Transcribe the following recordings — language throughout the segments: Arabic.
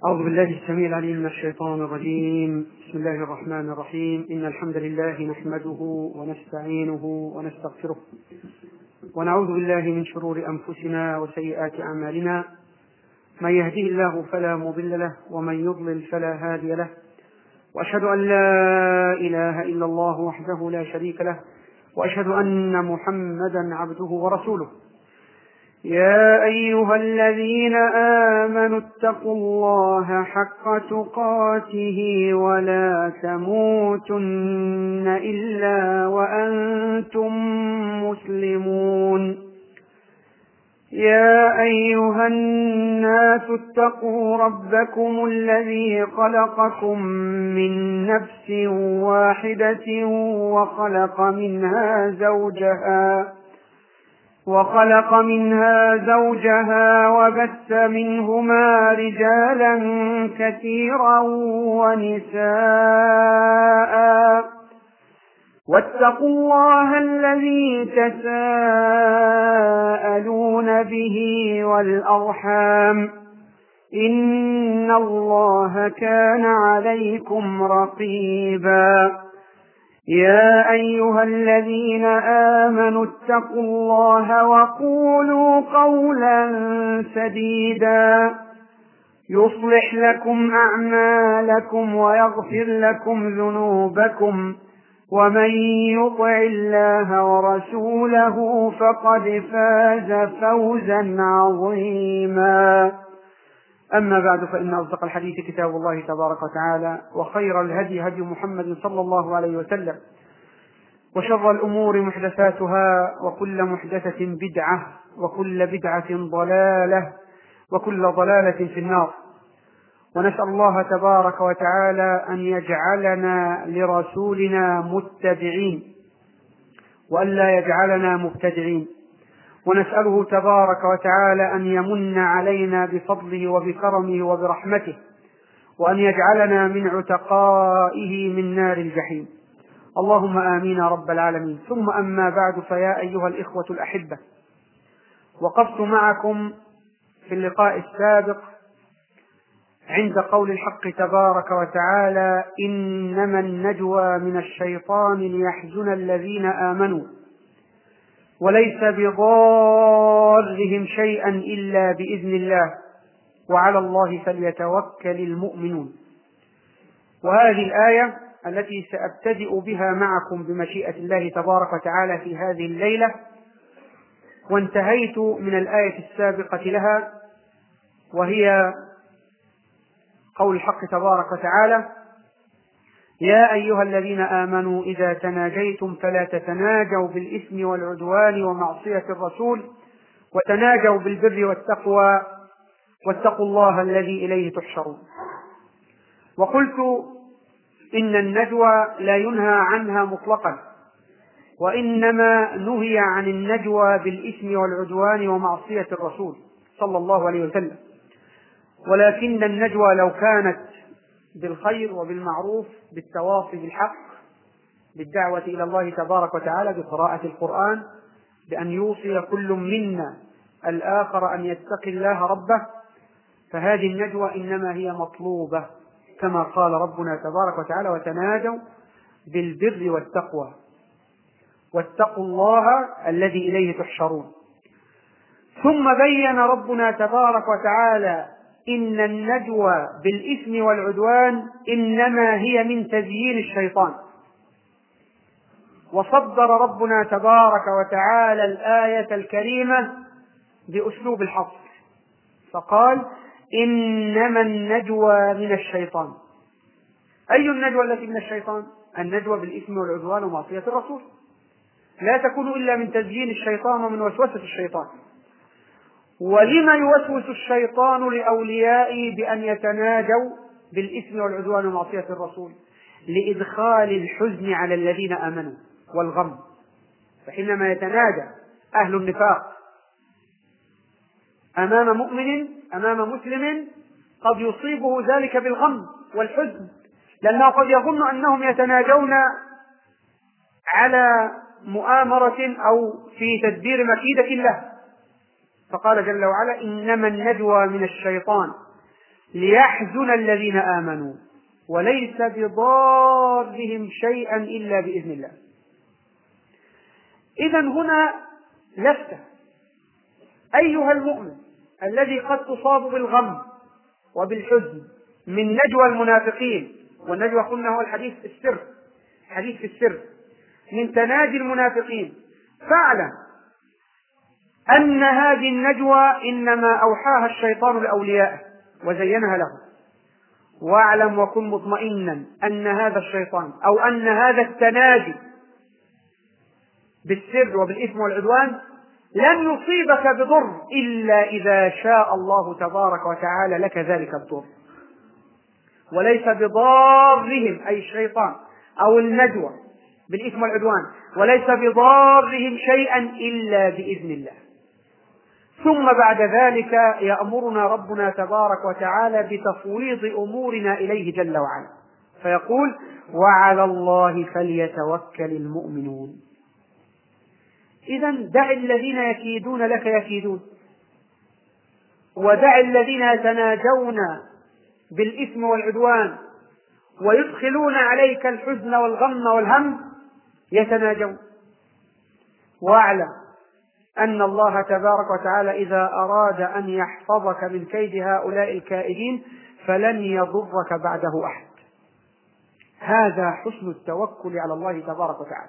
أعوذ بالله السميع العليم من الشيطان الرجيم. بسم الله الرحمن الرحيم. إن الحمد لله نحمده ونستعينه ونستغفره ونعوذ بالله من شرور أنفسنا وسيئات أعمالنا. من يهده الله فلا مضل له ومن يضلل فلا هادي له، وأشهد أن لا إله إلا الله وحده لا شريك له، وأشهد أن محمدا عبده ورسوله. يا أيها الذين آمنوا اتقوا الله حق تقاته ولا تموتن إلا وأنتم مسلمون. يا أيها الناس اتقوا ربكم الذي خلقكم من نفس واحدة وخلق منها زوجها وبث منهما رجالا كثيرا ونساء، واتقوا الله الذي تساءلون به والأرحام، إن الله كان عليكم رقيبا. يا أيها الذين آمنوا اتقوا الله وقولوا قولا سديدا يصلح لكم أعمالكم ويغفر لكم ذنوبكم، ومن يطع الله ورسوله فقد فاز فوزا عظيما. أما بعد، فإن أصدق الحديث كتاب الله تبارك وتعالى، وخير الهدي هدي محمد صلى الله عليه وسلم، وشر الأمور محدثاتها، وكل محدثة بدعة، وكل بدعة ضلالة، وكل ضلالة في النار. ونسأل الله تبارك وتعالى أن يجعلنا لرسولنا متبعين وألا يجعلنا مبتدعين، ونسأله تبارك وتعالى أن يمن علينا بفضله وبكرمه وبرحمته، وأن يجعلنا من عتقائه من نار الجحيم. اللهم آمين رب العالمين. ثم أما بعد، فيا أيها الإخوة الأحبة، وقفت معكم في اللقاء السابق عند قول الحق تبارك وتعالى: إنما النجوى من الشيطان ليحزن الذين آمنوا وليس بضارهم شيئا إلا بإذن الله وعلى الله فليتوكل المؤمنون. وهذه الآية التي سأبتدئ بها معكم بمشيئة الله تبارك وتعالى في هذه الليلة، وانتهيت من الآية السابقة لها، وهي قول الحق تبارك وتعالى: يا أيها الذين آمنوا إذا تناجيتم فلا تتناجوا بالإثم والعدوان ومعصية الرسول، وتناجوا بالبر والتقوى، واتقوا الله الذي إليه تحشرون. وقلت إن النجوى لا ينهى عنها مطلقا، وإنما نهي عن النجوى بالإثم والعدوان ومعصية الرسول صلى الله عليه وسلم. ولكن النجوى لو كانت بالخير وبالمعروف، بالتواصي بالحق، بالدعوة إلى الله تبارك وتعالى، بقراءة القرآن، بأن يوصي كل منا الآخر أن يتقي الله ربه، فهذه النجوى إنما هي مطلوبة، كما قال ربنا تبارك وتعالى: وتناجوا بالبر والتقوى واتقوا الله الذي إليه تحشرون. ثم بين ربنا تبارك وتعالى إن النجوى بالإثم والعدوان إنما هي من تزيين الشيطان، وصدر ربنا تبارك وتعالى الآية الكريمة بأسلوب الحصر، فقال: إنما النجوى من الشيطان. أي النجوى التي من الشيطان؟ النجوى بالإثم والعدوان ومعصية الرسول، لا تكون إلا من تزيين الشيطان ومن وسوسة الشيطان. ولما يوسوس الشيطان لأوليائه بأن يتناجوا بالإثم والعدوان ومعصية الرسول؟ لإدخال الحزن على الذين آمنوا والغم. فحينما يتناجى أهل النفاق أمام مؤمن، أمام مسلم، قد يصيبه ذلك بالغم والحزن، لأنه قد يظن أنهم يتناجون على مؤامرة أو في تدبير مكيدة له. فقال جل وعلا: إنما النجوى من الشيطان ليحزن الذين آمنوا وليس بضارهم شيئا إلا بإذن الله. إذن هنا لفتة: أيها المؤمن الذي قد تصاب بالغم وبالحزن من نجوى المنافقين، والنجوى قلنا هو الحديث السر، حديث في السر، من تناجي المنافقين، فاعلم أن هذه النجوى إنما أوحاها الشيطان لأوليائه وزينها لهم. واعلم وكن مطمئنا أن هذا الشيطان أو أن هذا التناجي بالسر وبالإثم والعدوان لن يصيبك بضر إلا إذا شاء الله تبارك وتعالى لك ذلك الضر، وليس بضارهم أي الشيطان أو النجوى بالإثم والعدوان، وليس بضارهم شيئا إلا بإذن الله. ثم بعد ذلك يأمرنا ربنا تبارك وتعالى بتفويض أمورنا إليه جل وعلا، فيقول: وعلى الله فليتوكل المؤمنون. إذن دع الذين يكيدون لك يكيدون، ودع الذين يتناجون بالإثم والعدوان ويدخلون عليك الحزن والغم والهم يتناجون، واعلم أن الله تبارك وتعالى إذا أراد أن يحفظك من كيد هؤلاء الكائدين فلن يضرك بعده أحد. هذا حسن التوكل على الله تبارك وتعالى.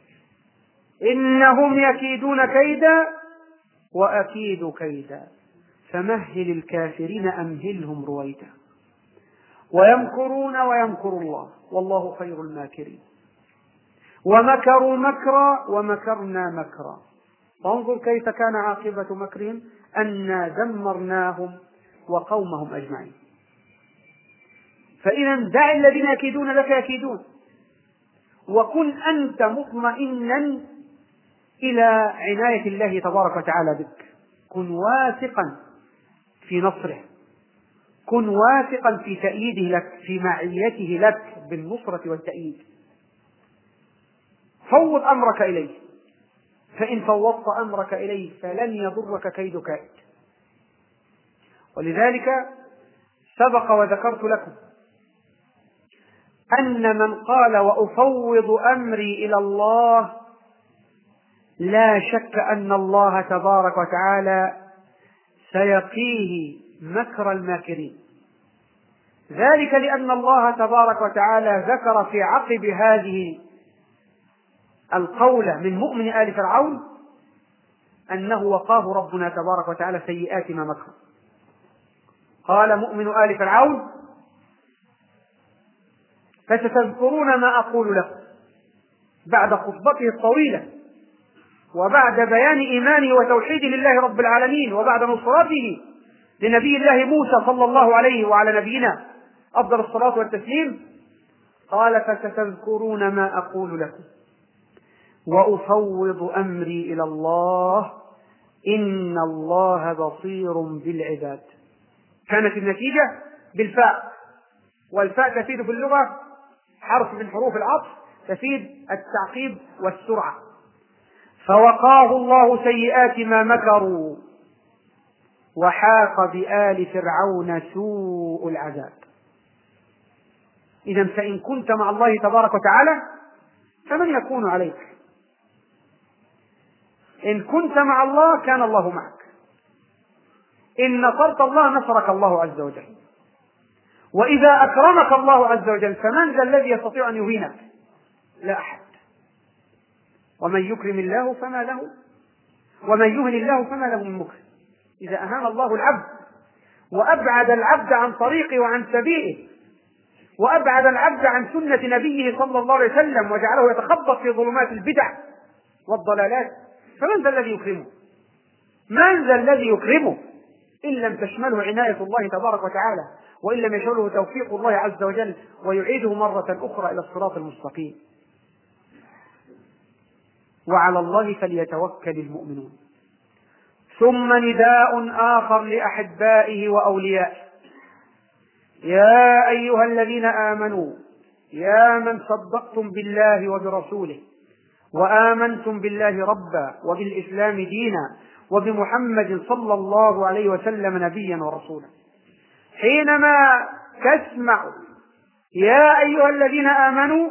إنهم يكيدون كيدا وأكيد كيدا فمهل الكافرين أمهلهم رويدا ويمكرون ويمكر الله والله خير الماكرين ومكروا مكرا ومكرنا مكرا فانظر كيف كان عاقبة مكرهم أنا دمرناهم وقومهم أجمعين. فإذا دع الذين يكيدون لك يكيدون، وكن أنت مطمئنا إلى عناية الله تبارك وتعالى بك. كن واثقا في نصره، كن واثقا في تأييده لك، في معيته لك بالنصرة والتأييد. فوض أمرك إليه، فإن فوضت أمرك إليه فلن يضرك كيد كائد. ولذلك سبق وذكرت لكم أن من قال وأفوض أمري إلى الله لا شك أن الله تبارك وتعالى سيقيه مكر الماكرين. ذلك لأن الله تبارك وتعالى ذكر في عقب هذه القولة من مؤمن آل فرعون أنه وقاه ربنا تبارك وتعالى سيئات ما مكر. قال مؤمن آل فرعون: فستذكرون ما أقول لكم. بعد خطبته الطويلة وبعد بيان إيمانه وتوحيده لله رب العالمين وبعد نصرته لنبي الله موسى صلى الله عليه وعلى نبينا أفضل الصلاة والتسليم، قال: فستذكرون ما أقول لكم وأفوض أمري إلى الله إن الله بصير بالعباد. كانت النتيجة بالفاء، والفاء تفيد في اللغة حرف من حروف العطف تفيد التعقيب والسرعة. فوقاه الله سيئات ما مكروا وحاق بآل فرعون سوء العذاب. إذن فإن كنت مع الله تبارك وتعالى فمن يكون عليك؟ إن كنت مع الله كان الله معك، إن نصرت الله نصرك الله عز وجل، وإذا أكرمك الله عز وجل فمن ذا الذي يستطيع أن يهينك؟ لا أحد. ومن يكرم الله فما له، ومن يهن الله فما له من مكرم. إذا أهان الله العبد وأبعد العبد عن طريقه وعن سبيله وأبعد العبد عن سنة نبيه صلى الله عليه وسلم وجعله يتخبط في ظلمات البدع والضلالات، فمن ذا الذي يكرمه؟ من ذا الذي يكرمه إن لم تشمله عناية الله تبارك وتعالى، وإن لم يشمله توفيق الله عز وجل ويعيده مرة أخرى إلى الصراط المستقيم. وعلى الله فليتوكل المؤمنون. ثم نداء آخر لأحبائه وأوليائه: يا أيها الذين آمنوا، يا من صدقتم بالله وبرسوله وآمنتم بالله ربا وبالإسلام دينا وبمحمد صلى الله عليه وسلم نبيا ورسولا، حينما تسمع يا أيها الذين آمنوا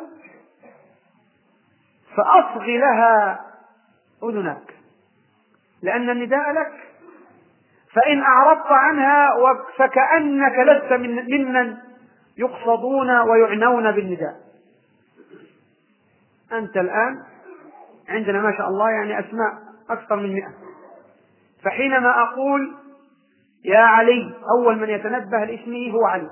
فأصغ لها أذنك، لأن النداء لك، فإن أعرضت عنها فكأنك لست ممن يقصدون ويعنون بالنداء. أنت الآن عندنا ما شاء الله يعني أسماء أكثر من 100، فحينما أقول يا علي أول من يتنبه لاسمه هو علي،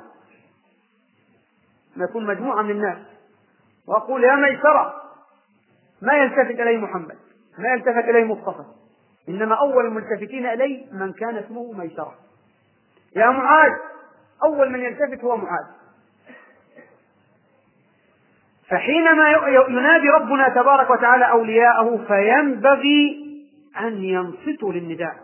ما يكون مجموعة من الناس، وأقول يا ميسرة ما يلتفت إليه محمد، ما يلتفت إليه مصطفى، إنما أول الملتفتين إليه من كان اسمه ميسرة. يا معاذ أول من يلتفت هو معاذ. فحينما ينادي ربنا تبارك وتعالى أولياءه فينبغي أن ينصتوا للنداء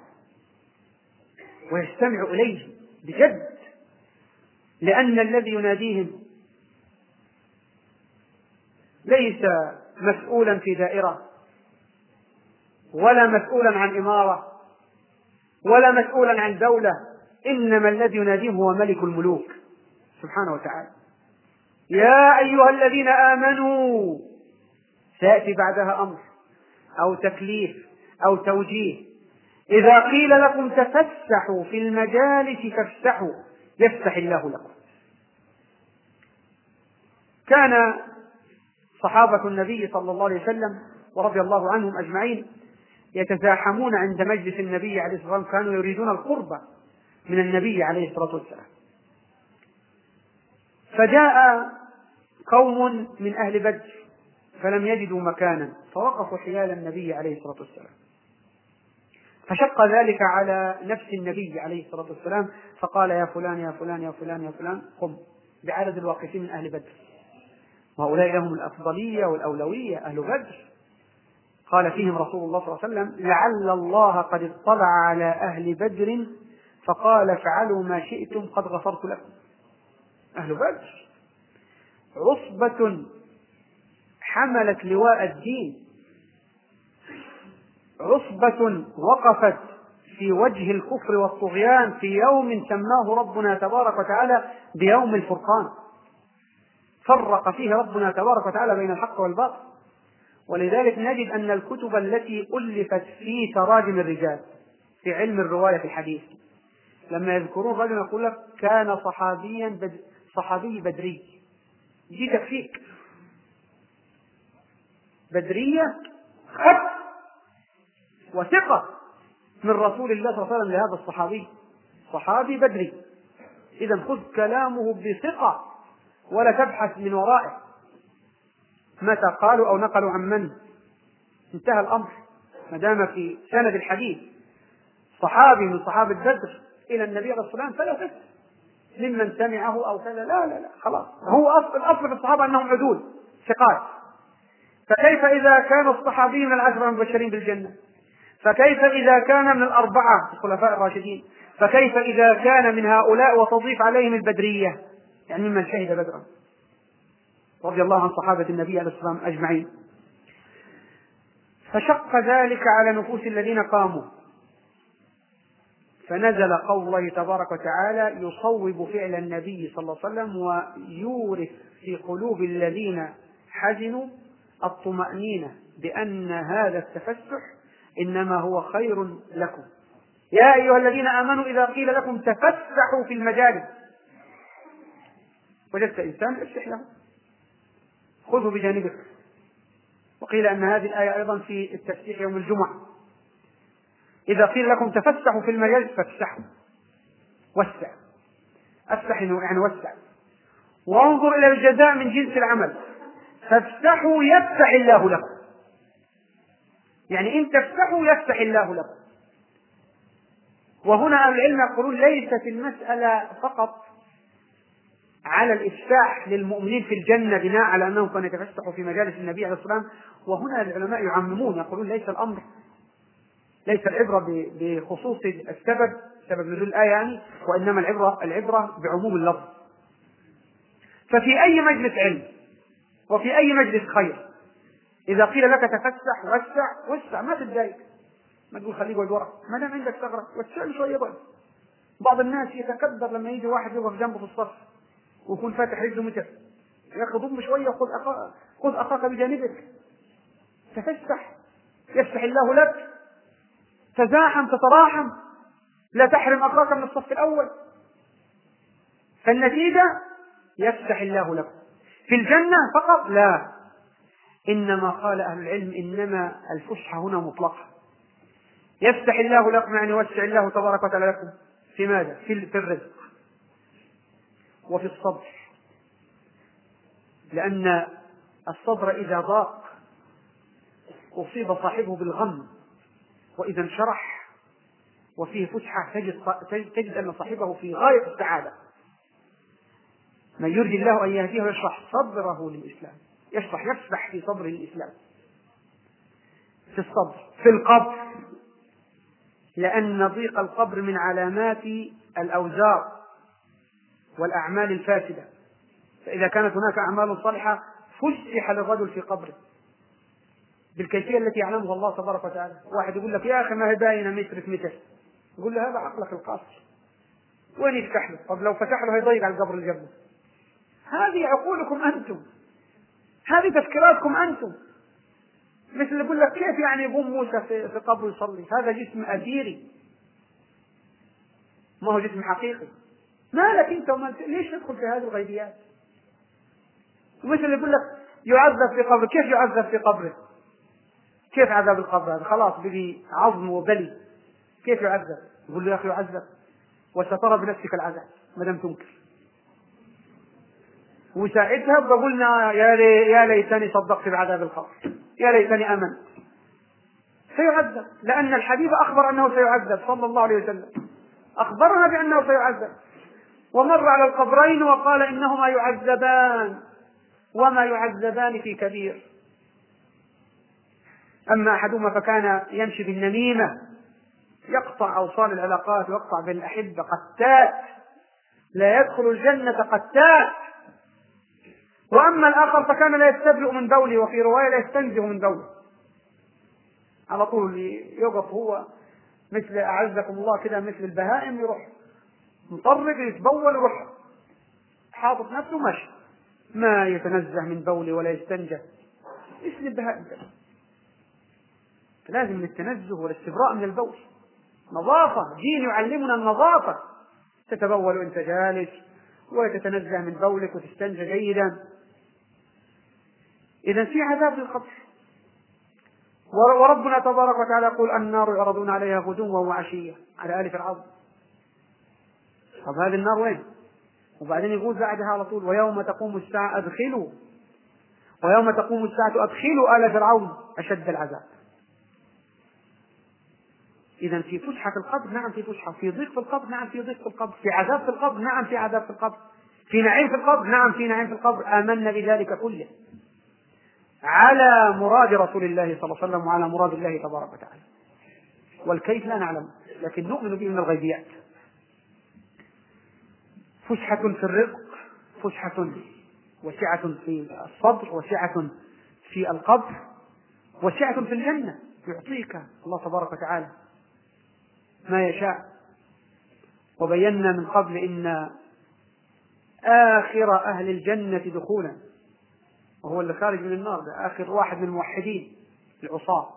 ويستمعوا إليه بجد، لأن الذي يناديهم ليس مسؤولا في دائرة، ولا مسؤولا عن إمارة، ولا مسؤولا عن دولة، إنما الذي يناديهم هو ملك الملوك سبحانه وتعالى. يا أيها الذين آمنوا، سيأتي بعدها أمر أو تكليف أو توجيه. إذا قيل لكم تفسحوا في المجالس فافسحوا يفسح الله لكم. كان صحابة النبي صلى الله عليه وسلم ورضي الله عنهم أجمعين يتزاحمون عند مجلس النبي عليه الصلاة والسلام، كانوا يريدون القرب من النبي عليه الصلاة والسلام. فجاء قوم من أهل بدر فلم يجدوا مكانا فوقفوا حيال النبي عليه الصلاة والسلام، فشق ذلك على نفس النبي عليه الصلاة والسلام، فقال يا فلان يا فلان يا فلان يا فلان قم بعدد الواقفين من أهل بدر، وهؤلاء لهم الأفضلية والأولوية أهل بدر. قال فيهم رسول الله صلى الله عليه وسلم لعل الله قد اطلع على أهل بدر فقال افعلوا ما شئتم قد غفرت لكم. أهل بدر عصبة حملت لواء الدين، عصبة وقفت في وجه الكفر والطغيان في يوم سماه ربنا تبارك وتعالى بيوم الفرقان، فرق فيه ربنا تبارك وتعالى بين الحق والباطل. ولذلك نجد أن الكتب التي ألفت في تراجم الرجال في علم الرواية في الحديث لما يذكرون رجلا يقول لك كان صحابي بدري، دي تكفيك بدرية خط وثقة من رسول الله صلى الله عليه وسلم لهذا الصحابي، صحابي بدري. إذا خذ كلامه بثقة ولا تبحث من ورائه متى قالوا أو نقلوا عن من، انتهى الأمر. ما دام في سند الحديث صحابي من صحابة بدر إلى النبي عليه الصلاة والسلام فلا تسأل ممن سمعه أو كذا، لا لا لا خلاص، هو الأصل في الصحابة أنهم عدول ثقات. فكيف إذا كان الصحابي من العشرة المبشرين بالجنة؟ فكيف إذا كان من الأربعة الخلفاء الراشدين؟ فكيف إذا كان من هؤلاء وتضيف عليهم البدرية، يعني ممن شهد بدرا رضي الله عن صحابة النبي عليه الصلاة والسلام أجمعين. فشق ذلك على نفوس الذين قاموا، فنزل قول الله تبارك وتعالى يصوب فعل النبي صلى الله عليه وسلم ويورث في قلوب الذين حزنوا الطمأنينة بأن هذا التفسح إنما هو خير لكم. يا أيها الذين آمنوا إذا قيل لكم تفسحوا في المجالس، وجدت إنسان افسح له، خذه بجانبك. وقيل أن هذه الآية أيضا في التفسيح يوم الجمعة، إذا قيل لكم تفسحوا في المجالس فافسحوا، وسع، افسح يعني وسع، وانظر إلى الجزاء من جنس العمل، فافسحوا يفتح الله لكم، يعني إن تفتحوا يفتح الله لكم. وهنا أهل العلم يقولون ليست المسألة فقط على الإفساح للمؤمنين في الجنة بناء على أنهم كانوا يتفسحوا في مجالس النبي عليه الصلاة والسلام، وهنا العلماء يعممون يقولون ليس العبرة بخصوص السبب، سبب نزول الآية يعني، وإنما العبرة بعموم اللفظ. ففي أي مجلس علم وفي أي مجلس خير إذا قيل لك تفسح وسع ما تتضايق، ما تقول خليه يقعد ورا، ما دام عندك ثغرة وسع شوية بقى، بعض الناس يتكبر لما يجي واحد يقف جنبه في الصف ويكون فاتح رجله متر، يا أخي ضم شوية خذ أخاك بجانبك، فتفتح يفتح الله لك، تزاحم تتراحم، لا تحرم أخاك من الصف الأول. فالنتيجة يفتح الله لكم. في الجنة فقط لا، إنما قال أهل العلم إنما الفسحة هنا مطلقة. يفتح الله لكم يعني يوسع الله تبارك وتعالى لكم في ماذا؟ في الرزق وفي الصبر، لأن الصبر إذا ضاق أصيب صاحبه بالغم، وإذا انشرح وفيه فسحة تجد أن صاحبه في غاية السعادة. من يرجي الله أن يهديه ويشرح صدره للإسلام، يفسح في صدره للإسلام. في الصبر في القبر، لأن ضيق القبر من علامات الأوزار والأعمال الفاسدة، فإذا كانت هناك أعمال صالحة فسح للرجل في قبره بالكيفية التي يعلمها الله تبارك وتعالى. واحد يقول لك يا أخي ما هي باينة متر في متر، يقول له هذا عقلك القاصر، وين يفتح له؟ طب لو فتح له هيضيق على القبر اللي جنبه. هذه عقولكم أنتم، هذه تفكيراتكم أنتم. مثل اللي يقول لك كيف يعني يقوم موسى في قبر يصلي؟ هذا جسم أثيري ما هو جسم حقيقي. مالك أنت ليش تدخل في هذه الغيبيات؟ مثل اللي يقول لك يعذب في قبره، كيف يعذب في قبره؟ كيف عذاب القبر هذا؟ خلاص بقي عظم وبلي، كيف يعذب؟ يقول له يا أخي يعذب وسترى بنفسك العذاب ما دام تنكر. وساعتها بقولنا يا ليتني صدقت بعذاب القبر، يا ليتني آمنت. سيعذب، لأن الحبيب أخبر أنه سيعذب صلى الله عليه وسلم، أخبرنا بأنه سيعذب، ومر على القبرين وقال إنهما يعذبان وما يعذبان في كبير. أما أحدهما فكان يمشي بالنميمة يقطع أوصال العلاقات ويقطع بين الأحبة، قتات لا يدخل الجنة قتات. وأما الآخر فكان لا يستبرئ من بوله، وفي رواية لا يستنزه من بوله، على طول يقف هو مثل أعزكم الله كده مثل البهائم، يروح مطرق يتبول يروح حاطط نفسه ماشي، ما يتنزه من بوله ولا يستنجه مثل البهائم. لازم التنزه والاستبراء من البول، نظافة، دين يعلمنا النظافة، تتبول وانت جالس وتتنزه من بولك وتستنجى جيدا. إذا في عذاب القبر. وربنا تبارك وتعالى يقول النار يعرضون عليها غدوا وعشية على آل فرعون. طب هذه النار وين؟ وبعدين يقول بعدها على طول ويوم تقوم الساعة أدخلوا آل فرعون أشد العذاب. إذا في فسحة في القبر، نعم في فسحة. في ضيق في القبر، نعم في ضيق في القبر. في عذاب في القبر، نعم في عذاب في القبر. في نعيم في القبر، نعم في نعيم في القبر. آمنا بذلك كله على مراد رسول الله صلى الله عليه وسلم وعلى مراد الله تبارك وتعالى. والكيف لا نعلم، لكن نؤمن به من الغيبيات. فسحة في الرزق، فسحة وسعة في الصبر، وسعة في القبر، وسعة في الجنة، يعطيك الله تبارك وتعالى ما يشاء. وبينا من قبل إن آخر أهل الجنة دخولا، وهو اللي خارج من النار، ده آخر واحد من الموحدين العصاة،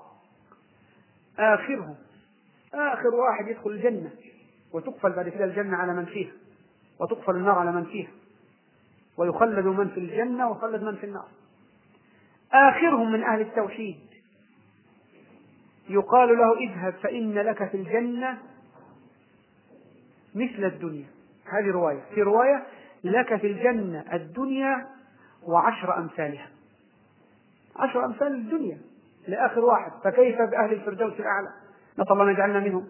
آخر واحد يدخل الجنة، وتقفل بعد كده الجنة على من فيها، وتقفل النار على من فيها، ويخلد من في الجنة ويخلد من في النار. آخرهم من أهل التوحيد يقال له اذهب فإن لك في الجنة مثل الدنيا. هذه رواية. في رواية لك في الجنة الدنيا و10 أمثالها، 10 أمثال الدنيا لآخر واحد. فكيف بأهل الفردوس الأعلى؟ نسأل الله أن يجعلنا منهم.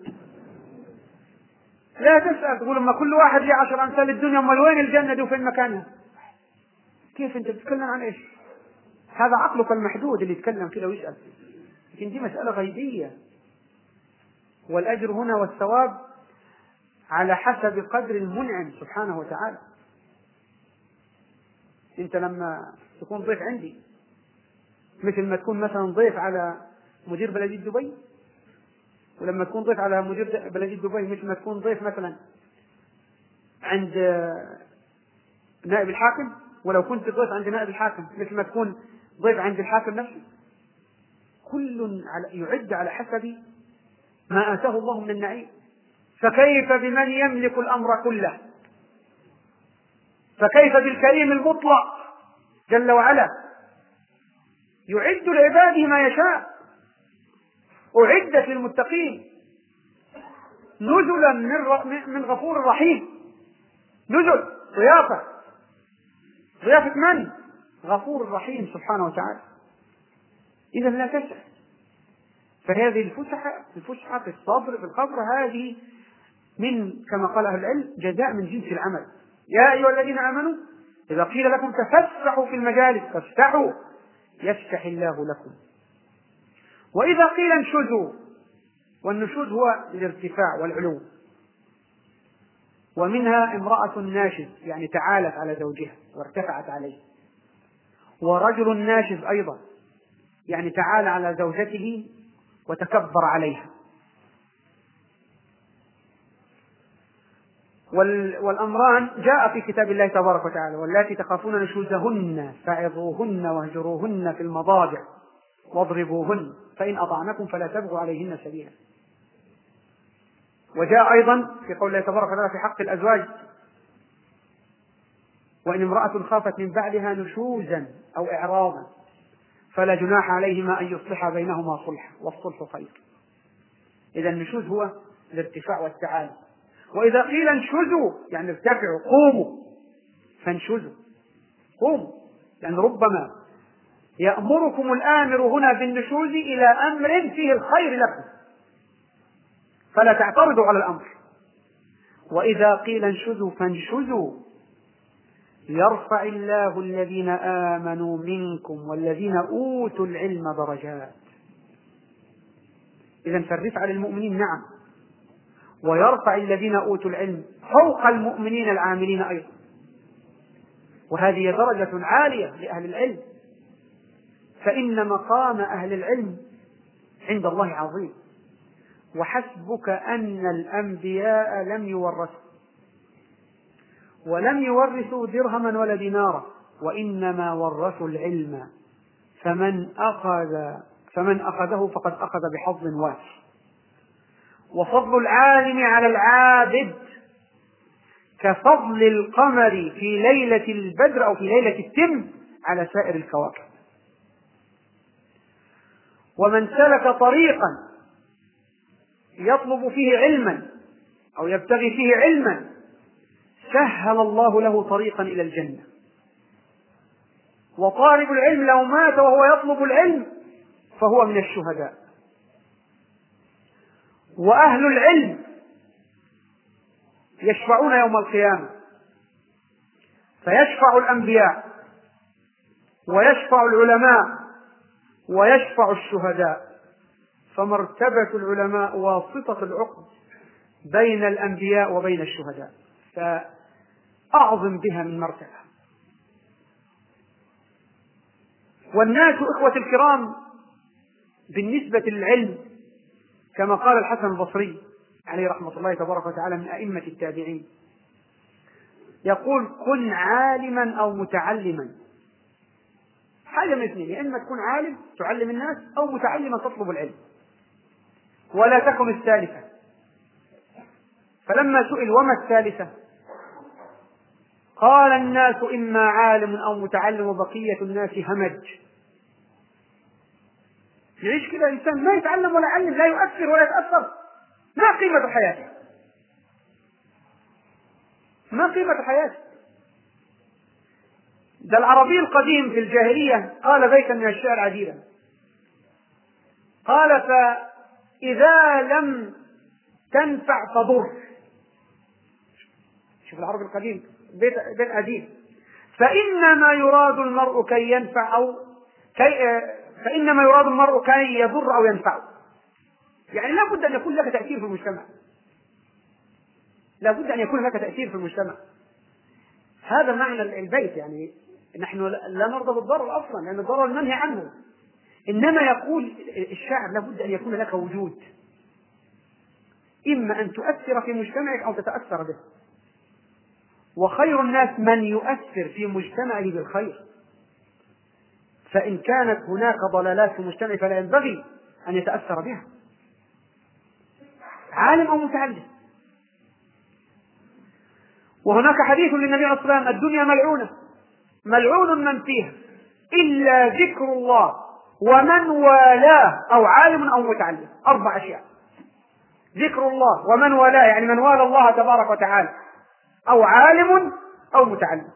لا تسأل تقول لما كل واحد ليه 10 أمثال الدنيا، أمال وين الجنة دي وفين مكانها؟ كيف أنت بتتكلم عن إيش؟ هذا عقلك المحدود اللي يتكلم كده ويسأل، لكن دي مسألة غيبية. والأجر هنا والثواب على حسب قدر المنعم سبحانه وتعالى. أنت لما تكون ضيف عندي مثل ما تكون مثلا ضيف على مدير بلدية دبي، ولما تكون ضيف على مدير بلدية دبي مثل ما تكون ضيف مثلا عند نائب الحاكم، ولو كنت ضيف عند نائب الحاكم مثل ما تكون ضيف عند الحاكم نفسه. كل يعد على حسب ما آتاه الله من النعيم. فكيف بمن يملك الأمر كله؟ فكيف بالكريم المطلق جل وعلا يعد لعباده ما يشاء. أعدت للمتقين نزلا من غفور رحيم. نزل ضيافة من؟ غفور رحيم سبحانه وتعالى. إذا لا تسأل. فهذه الفسحة في الصبر في القبر هذه من كما قال أهل العلم جزاء من جنس العمل. يا أيها الذين آمنوا إذا قيل لكم تفسحوا في المجالس فافسحوا يفسح الله لكم، وإذا قيل انشزوا، والنشوز هو الارتفاع والعلو. ومنها امرأة ناشز يعني تعالت على زوجها وارتفعت عليه، ورجل ناشز أيضا يعني تعالى على زوجته وتكبر عليها. والأمران جاء في كتاب الله تبارك وتعالى: واللاتي تخافون نشوزهن فعظوهن واهجروهن في المضاجع واضربوهن فإن أطعنكم فلا تبغوا عليهن سبيلا. وجاء أيضا في قول الله تبارك وتعالى في حق الأزواج: وإن امرأة خافت من بعدها نشوزا أو إعراضا فلا جناح عليهما أن يصلحا بينهما صلحا والصلح خير. إذا النشوز هو الارتفاع والتعالي. وإذا قيل انشزوا يعني ارتفعوا قوموا فانشزوا قوموا، لأن ربما يأمركم الآمر هنا بالنشوز إلى أمر فيه الخير لكم فلا تعترضوا على الأمر. وإذا قيل انشزوا فانشزوا يرفع الله الذين آمنوا منكم والذين أوتوا العلم درجات. إذا فالرفع للمؤمنين نعم، ويرفع الذين أوتوا العلم فوق المؤمنين العاملين أيضا، وهذه درجة عالية لأهل العلم، فإن مقام أهل العلم عند الله عظيم. وحسبك أن الأنبياء لم يورثوا ولم يورثوا درهما ولا دينارا، وإنما ورثوا العلم، فمن أخذه فقد أخذ بحظ وافر. وفضل العالم على العابد كفضل القمر في ليلة البدر أو في ليلة التم على سائر الكواكب. ومن سلك طريقا يطلب فيه علما أو يبتغي فيه علما سهل الله له طريقا إلى الجنة. وطالب العلم لو مات وهو يطلب العلم فهو من الشهداء. وأهل العلم يشفعون يوم القيامة، فيشفع الأنبياء ويشفع العلماء ويشفع الشهداء، فمرتبة العلماء واسطة العقد بين الأنبياء وبين الشهداء، فأعظم بها من مرتبة. والناس إخوة الكرام بالنسبة للعلم كما قال الحسن البصري عليه رحمة الله تبارك وتعالى من أئمة التابعين، يقول: كن عالما أو متعلما، حاجة من اثنين، يا إما تكون عالم تعلم الناس أو متعلما تطلب العلم، ولا تكن الثالثة. فلما سئل وما الثالثة قال: الناس إما عالم أو متعلم وبقية الناس همج. يعيش كده إنسان ما يتعلم ولا يعلم، لا يؤثر ولا يتأثر، ما قيمة حياته؟ ما قيمة حياته؟ ده العربي القديم في الجاهلية قال بيتا من الشعر عجيبا، قال: فإذا لم تنفع فضر. شوف العربي القديم بيت أديب: فإنما يراد المرء كي ينفع فإنما يراد المرء كي يضر أو ينفع. يعني لا بد أن يكون لك تأثير في المجتمع، لا بد أن يكون لك تأثير في المجتمع. هذا معنى البيت. يعني نحن لا نرضى بالضرر أصلا لأن الضرر منهي عنه، إنما يقول الشاعر لا بد أن يكون لك وجود، إما أن تؤثر في مجتمعك أو تتأثر به. وخير الناس من يؤثر في مجتمعه بالخير، فإن كانت هناك ضلالات في المجتمع فلا ينبغي أن يتأثر بها، عالم أو متعلم. وهناك حديث للنبي عليه الصلاة والسلام: الدنيا ملعونة، ملعون من فيها إلا ذكر الله ومن والاه أو عالم أو متعلم. 4 أشياء: ذكر الله ومن والاه يعني من والى الله تبارك وتعالى، أو عالم أو متعلم.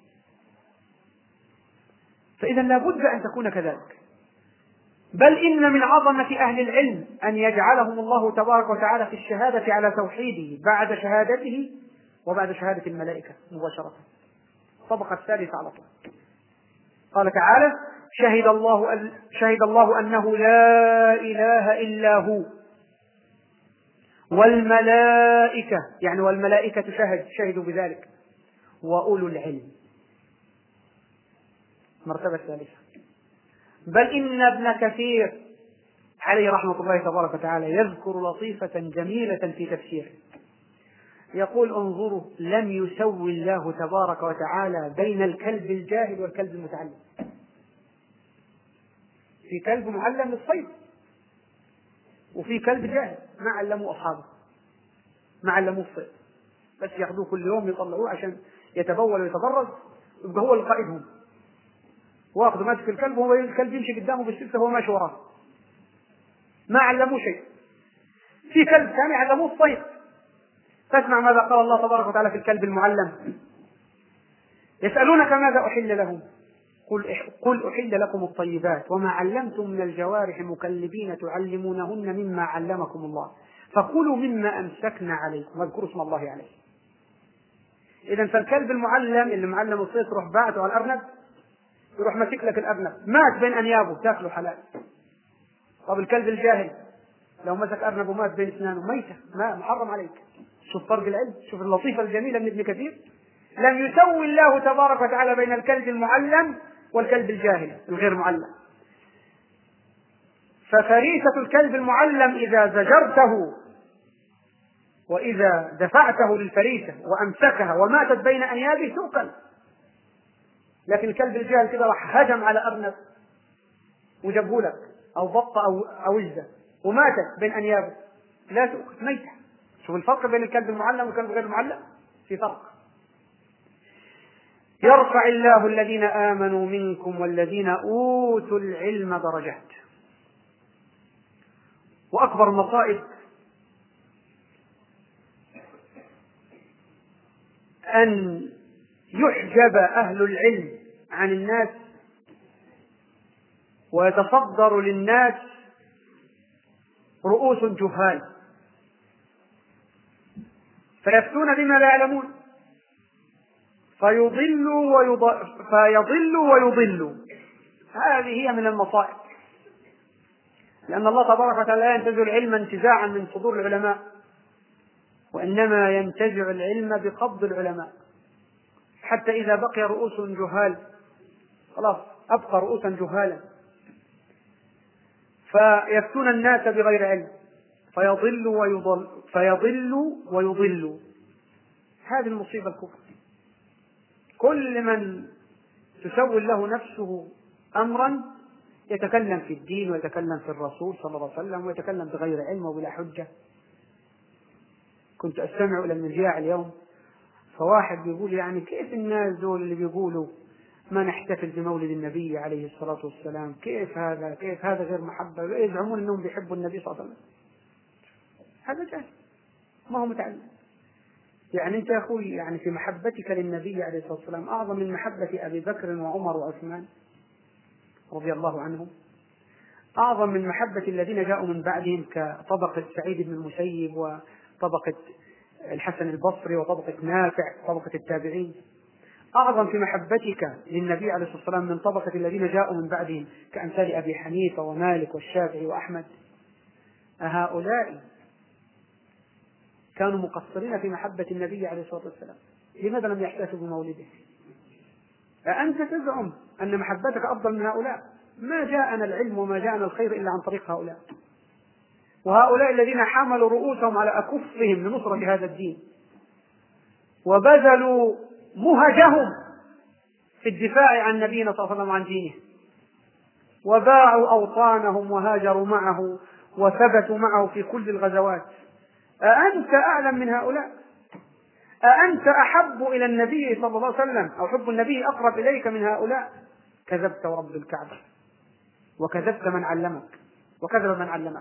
فإذا لا بد أن تكون كذلك. بل إن من عظمة أهل العلم أن يجعلهم الله تبارك وتعالى في الشهادة على توحيده بعد شهادته وبعد شهادة الملائكة مباشرة، الطبقة الثالثة على طول. قال تعالى: شهد الله أنه لا إله إلا هو والملائكة، يعني والملائكة شهدوا بذلك، وأولو العلم، مرتبة الثالثة. بل إن ابن كثير عليه رحمة الله تبارك وتعالى يذكر لطيفة جميلة في تفسيره، يقول: انظروا، لم يسوي الله تبارك وتعالى بين الكلب الجاهل والكلب المتعلم. في كلب معلم للصيد، وفي كلب جاهل ما علموا أصحابه، ما علموه الصيد، بس ياخذوه كل يوم يطلعوه عشان يتبول ويتبرز، يبقى هو اللي قائدهم، واخذ ماسك الكلب وهو الكلب يمشي قدامه بالسلسلة وهو ماشي وراه، ما علموه شيء. في كلب ثاني علموه الصيد. تسمع ماذا قال الله تبارك وتعالى في الكلب المعلم: يسألونك ماذا أحل لهم قل أحل لكم الطيبات وما علمتم من الجوارح مكلبين تعلمونهن مما علمكم الله فكلوا مما أمسكنا عليكم واذكروا اسم الله عليه. إذا فالكلب المعلم اللي معلم الصيد تروح باعته على الأرنب، يروح مسك لك الأرنب مات بين أنيابه تاكله حلال. طب الكلب الجاهل لو مسك أرنب ومات بين أسنانه ميتة، ما محرم عليك. شوف فرق العلم، شوف اللطيفة الجميلة من ابن كثير: لم يسوي الله تبارك وتعالى بين الكلب المعلم والكلب الجاهل الغير معلم. ففريسة الكلب المعلم إذا زجرته وإذا دفعته للفريسة وأمسكها وماتت بين أنيابه تؤكل، لكن الكلب الجاهل كده راح هجم على أرنب وجابه لك أو بطة أو وجدة وماتت بين أنيابه، لا تؤكل، ميتة. شوف الفرق بين الكلب المعلم والكلب غير المعلم، في فرق. يرفع الله الذين آمنوا منكم والذين أوتوا العلم درجات. وأكبر المصائب أن يحجب أهل العلم عن الناس ويتصدر للناس رؤوس جهال فيفتون بما لا يعلمون فيضلوا ويضلوا. هذه هي من المصائب، لأن الله تبارك وتعالى لا ينتزع العلم انتزاعا من صدور العلماء، وإنما ينتزع العلم بقبض العلماء، حتى إذا بقي رؤوس جهال خلاص أبقى رؤوسا جهالا فيفتون الناس بغير علم فيضلوا ويضلوا. هذه المصيبة الكبرى. كل من تسول له نفسه أمرا يتكلم في الدين ويتكلم في الرسول صلى الله عليه وسلم ويتكلم بغير علم وبلا حجة. كنت أستمع إلى المذياع اليوم، فواحد بيقول يعني كيف الناس دول اللي بيقولوا ما نحتفل بمولد النبي عليه الصلاة والسلام، كيف هذا غير محبة، يزعمون أنهم بيحبوا النبي صلى الله عليه وسلم. هذا جاهل ما هو متعلم. يعني أنت يا أخوي يعني في محبتك للنبي عليه الصلاة والسلام أعظم من محبة أبي بكر وعمر وعثمان رضي الله عنهم، أعظم من محبة الذين جاءوا من بعدهم كطبقة سعيد بن المسيب وطبقة الحسن البصري وطبقة نافع طبقة التابعين، أعظم في محبتك للنبي عليه الصلاة والسلام من طبقة الذين جاءوا من بعدهم كأمثال أبي حنيفة ومالك والشافعي وأحمد. هؤلاء كانوا مقصرين في محبة النبي عليه الصلاة والسلام، لماذا لم يحتفلوا بمولده؟ أنت تزعم أن محبتك أفضل من هؤلاء. ما جاءنا العلم وما جاءنا الخير إلا عن طريق هؤلاء، وهؤلاء الذين حملوا رؤوسهم على أكفهم لنصرة هذا الدين وبذلوا مهجهم في الدفاع عن نبينا صلى الله عليه وسلم وعن دينه، وباعوا أوطانهم وهاجروا معه وثبتوا معه في كل الغزوات. أأنت أعلم من هؤلاء؟ أأنت أحب إلى النبي صلى الله عليه وسلم أو حب النبي أقرب إليك من هؤلاء؟ كذبت ورب الكعبة، وكذبت من علمك، وكذب من علمك.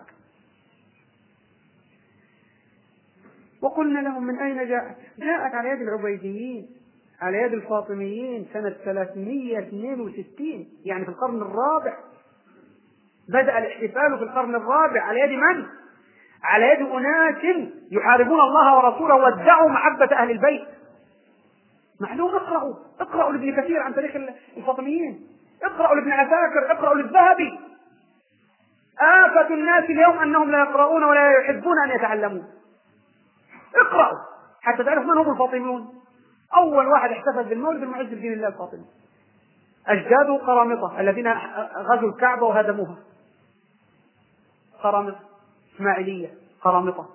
وقلنا لهم من أين جاءت؟ جاءت على يد العبيديين، على يد الفاطميين سنة 362، يعني في القرن الرابع. بدأ الاحتفال في القرن الرابع على يد من؟ على يد أناس يحاربون الله ورسوله وادعوا محبة أهل البيت. معلوم، اقرأوا لابن كثير عن تاريخ الفاطميين، اقرأوا لابن عساكر، اقرأوا للذهبي. آفة الناس اليوم أنهم لا يقرؤون ولا يحبون أن يتعلمون. اقرأوا حتى تعرف من هم الفاطميون. أول واحد احتفل بالمولد المعز لدين الله الفاطمي، أجداده قرامطة الذين غزوا الكعبة وهدموها. قرامطة إسماعيلية، قرامطة.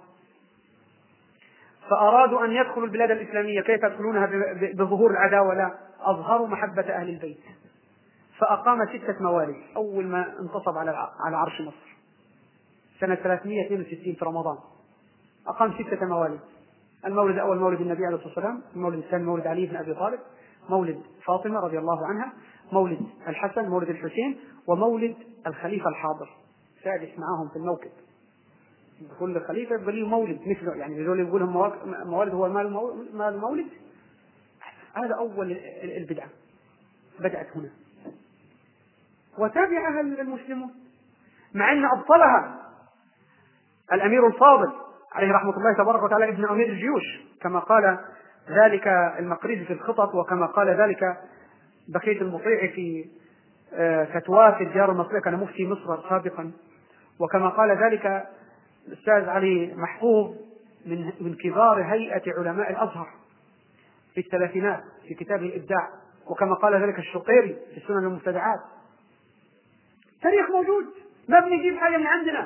فأرادوا أن يدخلوا البلاد الإسلامية، كيف يدخلونها؟ بظهور العداوة؟ لا، أظهروا محبة أهل البيت. فأقام 6 موالد أول ما انتصب على عرش مصر سنة 362 في رمضان. أقام 6 موالد. المولد الأول مولد النبي عليه الصلاة والسلام، المولد الثاني مولد علي بن أبي طالب، مولد فاطمة رضي الله عنها، مولد الحسن، مولد الحسين، ومولد الخليفة الحاضر سادس معهم في الموكب. كل خليفة يبقى له مولد مثله، يعني يقول لهم موالد هو مال المولد. هذا أول البدعة بدأت هنا، وتابعها المسلمون، مع أن أبطلها الأمير الفاضل عليه رحمة الله تبارك وتعالى ابن أمير الجيوش، كما قال ذلك المقريزي في الخطط، وكما قال ذلك بقية المطيع في فتواه في الديار المصرية، كان مفتي مصر سابقا، وكما قال ذلك الأستاذ علي محفوظ من كبار هيئة علماء الأزهر في الثلاثينات في كتابه الإبداع، وكما قال ذلك الشقيري في السنن المبتدعات. تاريخ موجود، ما بنجيب حاجة من عندنا.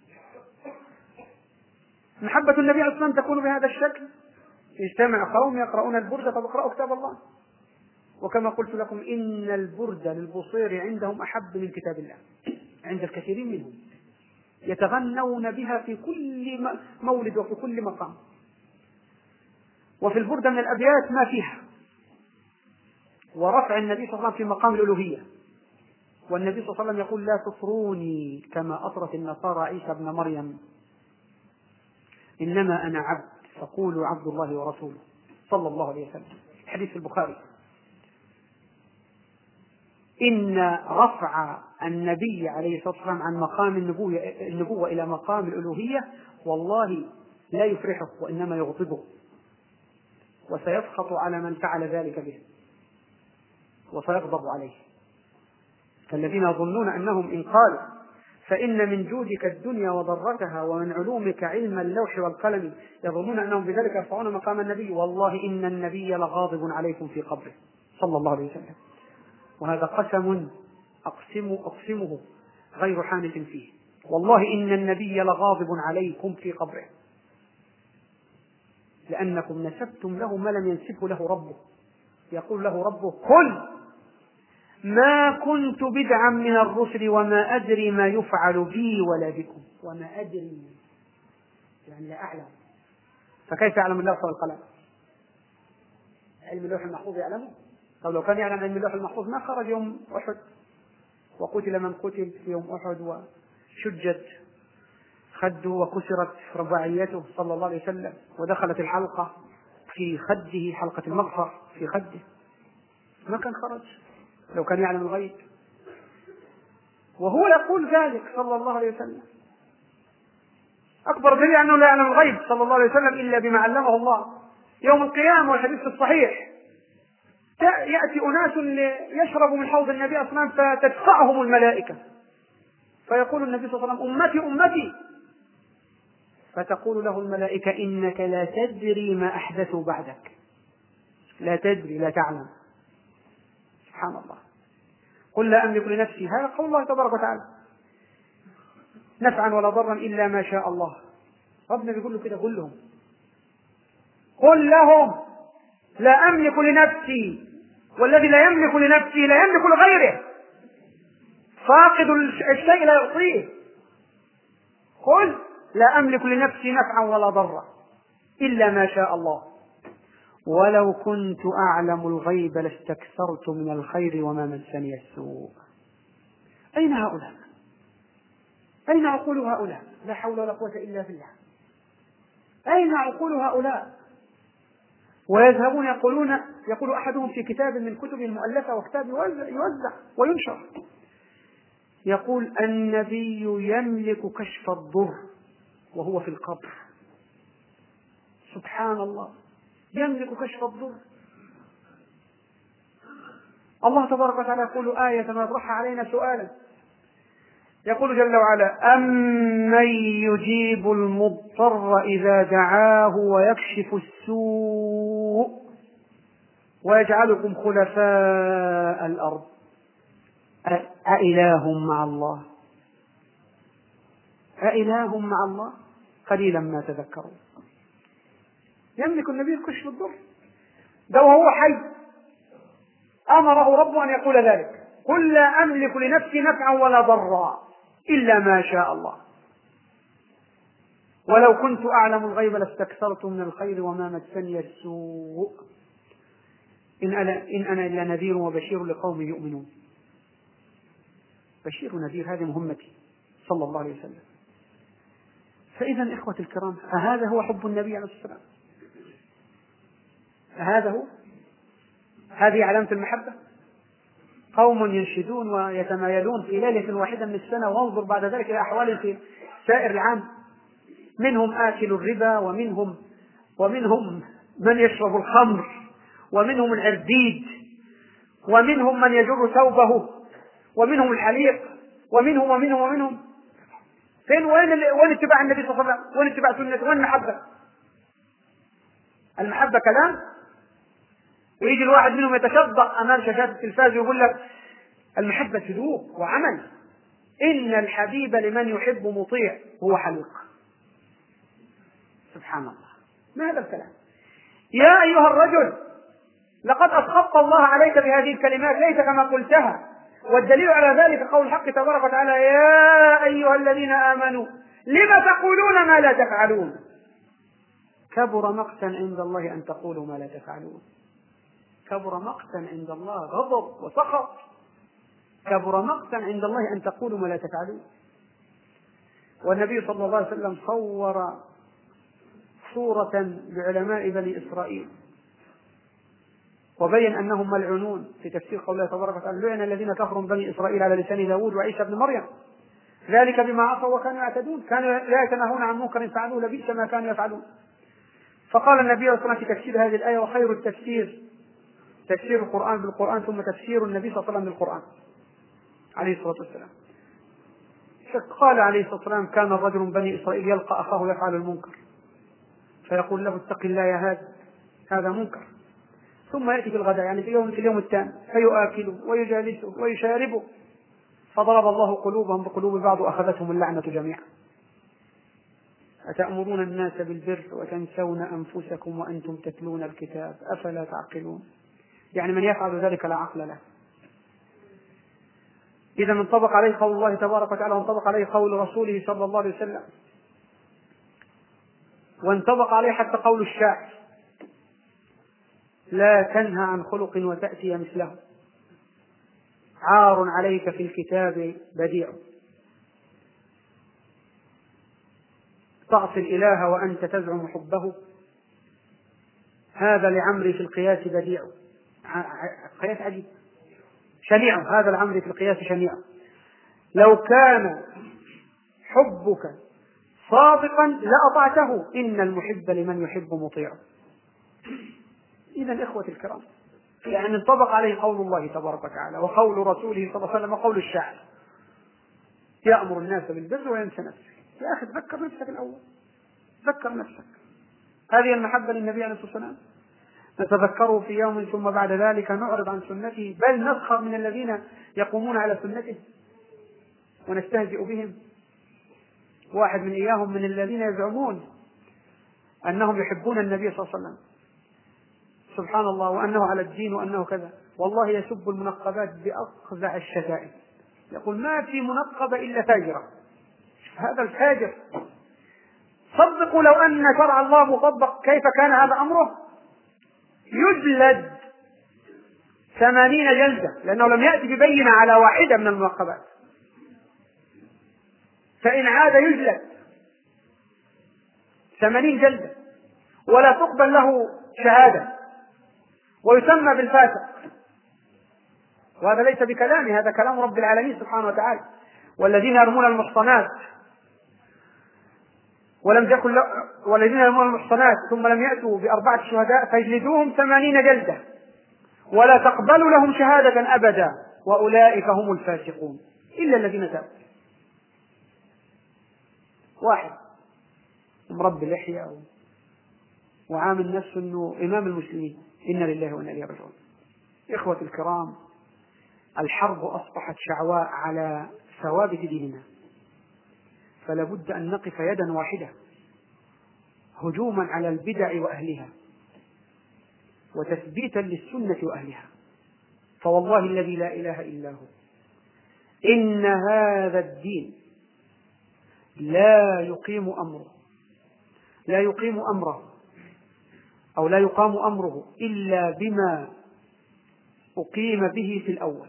محبة النبي عليه الصلاة والسلام تكون بهذا الشكل: يجتمع قوم يقرؤون البردة فبقرأوا كتاب الله. وكما قلت لكم إن البردة للبصير عندهم أحب من كتاب الله عند الكثيرين منهم، يتغنون بها في كل مولد وفي كل مقام. وفي البردة من الأبيات ما فيها ورفع النبي صلى الله عليه وسلم في مقام الألوهية. والنبي صلى الله عليه وسلم يقول: لا تطروني كما أطرت النصارى عيسى ابن مريم، إنما أنا عبد فقولوا عبد الله ورسوله، صلى الله عليه وسلم. حديث في البخاري. إن رفع النبي عليه الصلاة والسلام عن مقام النبوة إلى مقام الألوهية والله لا يفرحه، وإنما يغضبه، وسيسخط على من فعل ذلك به، وسيغضب عليه. فالذين يظنون أنهم إن قالوا فإن من جودك الدنيا وضرتها ومن علومك علم اللوح والقلم يظنون أنهم بذلك يرفعون مقام النبي، والله إن النبي لغاضب عليكم في قبره، صلى الله عليه وسلم. وهذا قسم أقسمه غير حانث فيه، والله إن النبي لغاضب عليكم في قبره، لأنكم نسبتم له ما لم ينسبه له ربه. يقول له ربه: قل ما كنت بدعا من الرسل وما أدري ما يفعل بي ولا بكم. وما أدري يعني لا أعلم، فكيف يعلم الله صلى القلم؟ علم اللوح المحفوظ يعلمه؟ طب لو كان يعلم علم اللوح المحفوظ ما خرج يوم أحد وقتل من قتل في يوم أحد وشجت خده وكسرت رباعيته صلى الله عليه وسلم ودخلت الحلقة في خده، حلقة المغفر في خده، ما كان خرج لو كان يعلم الغيب. وهو يقول ذلك صلى الله عليه وسلم. أكبر دليل أنه لا يعلم الغيب صلى الله عليه وسلم إلا بما علمه الله. يوم القيامة والحديث الصحيح يأتي أناس يشربوا من حوض النبي أصلا فتدفعهم الملائكة، فيقول النبي صلى الله عليه وسلم: أمتي أمتي، فتقول له الملائكة: إنك لا تدري ما أحدثوا بعدك، لا تدري، لا تعلم. سبحان الله. قل لا أملك لنفسي، هذا قول الله تبارك وتعالى، نفعا ولا ضرا إلا ما شاء الله. ربنا بيقول له كده: قل لهم لا أملك لنفسي، والذي لا يملك لنفسه لا يملك لغيره، فاقد الشيء لا يعطيه. قل لا أملك لنفسي نفعا ولا ضرا إلا ما شاء الله، ولو كنت أعلم الغيب لاستكثرت من الخير وما مسني السوء. أين هؤلاء؟ أين عقول هؤلاء؟ لا حول ولا قوة إلا بالله. أين عقول هؤلاء؟ ويذهبون يقول أحدهم في كتاب من كتب المؤلفة، وكتاب يوزع وينشر، يقول النبي يملك كشف الضر وهو في القبر. سبحان الله، يملك كشف الضر. الله تبارك وتعالى يقول آية ويطرحها علينا سؤالا، يقول جل وعلا أمن يجيب المضطر إذا دعاه ويكشف السوء ويجعلكم خلفاء الأرض أإله مع الله، أإله مع الله قليلا ما تذكرون. يملك النبي كشف الضر ده وهو حي، أمره ربه أن يقول ذلك، قل لا أملك لنفسي نفعا ولا ضرا إلا ما شاء الله، ولو كنت أعلم الغيب لاستكثرت من الخير وما مسني السوء إن أنا إلا نذير وبشير لقوم يؤمنون. بشير ونذير، هذه مهمتي صلى الله عليه وسلم. فإذا إخوة الكرام، أهذا هو حب النبي عليه الصلاة والسلام؟ أهذا هو؟ هذه علامة المحبة؟ قوم ينشدون ويتمايلون في ليلة واحدة من السنة، وانظر بعد ذلك إلى أحوال في سائر العام، منهم آكل الربا، ومنهم من يشرب الخمر، ومنهم العرديد، ومنهم من يجر ثوبه، ومنهم الحليق، ومنهم فين؟ وين اتباع النبي صلى الله عليه وسلم؟ وين اتباع سنته؟ وين المحبة؟ المحبة كلام، ويجي الواحد منهم يتشبق أمام شاشات التلفاز ويقول لك المحبة سلوك وعمل، إن الحبيب لمن يحب مطيع هو حليق. سبحان الله، ما هذا الكلام؟ يا أيها الرجل لقد أسخطت الله عليك بهذه الكلمات، ليس كما قلتها، والدليل على ذلك قول الحق تبارك وتعالى يا أيها الذين آمنوا لم تقولون ما لا تفعلون، كبر مقتا عند الله أن تقولوا ما لا تفعلون. كبر مقتا عند الله، غضب وسخط، كبر مقتا عند الله أن تقولوا ما لا تفعلون. والنبي صلى الله عليه وسلم صور صورة لعلماء بني إسرائيل وبين أنهم ملعونون في تفسير قوله تبارك وتعالى لعن الذين كفروا من بني إسرائيل على لسان داود وعيسى بن مريم ذلك بما عصوا وكانوا يعتدون كانوا لا يتناهون عن منكر فعلوه لبئس ما كانوا يفعلون. فقال النبي صلى الله عليه وسلم في تفسير هذه الآية وخير التفسير تفسير القرآن بالقرآن ثم تفسير النبي صلى الله عليه وسلم بالقرآن عليه الصلاة والسلام. قال عليه الصلاة والسلام كان الرجل من بني إسرائيل يلقى أخاه يفعل المنكر فيقول له اتق الله يا هذا منكر، ثم يأتي في الغداء يعني في اليوم الثاني فيؤكله ويجالسه ويشاربه، فضرب الله قلوبهم بقلوب بعض وأخذتهم اللعنة جميعا. أتأمرون الناس بالبر وتنسون أنفسكم وأنتم تتلون الكتاب أفلا تعقلون. يعني من يفعل ذلك لا عقل له. إذا انطبق عليه قول الله تبارك وتعالى وانطبق عليه قول رسوله صلى الله عليه وسلم، وانطبق عليه حتى قول الشاعر لا تنهى عن خلق وتأتي مثله عار عليك في الكتاب بديع تعصي الإله وأنت تزعم حبه هذا لعمري في القياس بديع. قياس عجيب شنيع، هذا العمري في القياس شنيع. لو كان حبك صادقا لأطعته إن المحب لمن يحب مطيع. إذا إخوة الكرام يعني انطبق عليه قول الله تبارك وتعالى وقول رسوله صلى الله عليه وسلم وقول الشاعر يأمر الناس بالبر وينسى نفسه. يا أخي تذكر نفسك الأول، تذكر نفسك. هذه المحبة للنبي عليه الصلاة والسلام نتذكره في يوم ثم بعد ذلك نعرض عن سنته بل نسخر من الذين يقومون على سنته ونستهزئ بهم. واحد من إياهم من الذين يزعمون أنهم يحبون النبي صلى الله عليه وسلم سبحان الله، وأنه على الدين وأنه كذا. والله يسب المنقبات بأقذع الشتائم، يقول ما في منقبة إلا فاجرة. هذا الفاجر صدقوا لو أن شرع الله مطبق كيف كان هذا أمره؟ يجلد 80 جلدة، لأنه لم يأتي ببينة على واحدة من المنقبات، فإن عاد يجلد 80 جلدة ولا تقبل له شهادة ويسمى بالفاسق. وهذا ليس بكلامي، هذا كلام رب العالمين سبحانه وتعالى. والذين يرمون المحصنات والذين يرمون المحصنات ثم لم يأتوا ب4 شهداء فيجلدوهم 80 جلدة ولا تقبلوا لهم شهادة أبدا وأولئك هم الفاسقون إلا الذين تابوا. واحد مربي لحية وعامل نفسه أنه إمام المسلمين، إنا لله وإنا إليه راجعون. إخوة الكرام، الحرب أصبحت شعواء على ثوابت ديننا، فلا بد أن نقف يدا واحدة هجوما على البدع وأهلها وتثبيتا للسنة وأهلها. فوالله الذي لا إله إلا هو إن هذا الدين لا يقام أمره إلا بما أقيم به في الأول.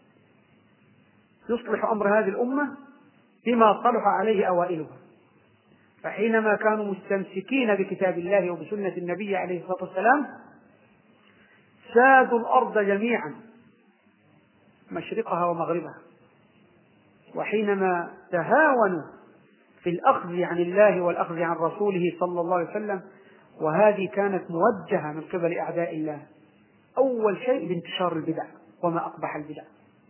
يصلح أمر هذه الأمة بما صلح عليه أوائلها. فحينما كانوا مستمسكين بكتاب الله وبسنة النبي عليه الصلاة والسلام سادوا الأرض جميعا مشرقها ومغربها، وحينما تهاونوا في الأخذ عن الله والأخذ عن رسوله صلى الله عليه وسلم، وهذه كانت موجهة من قبل أعداء الله أول شيء بانتشار البدع وما أقبح البدع،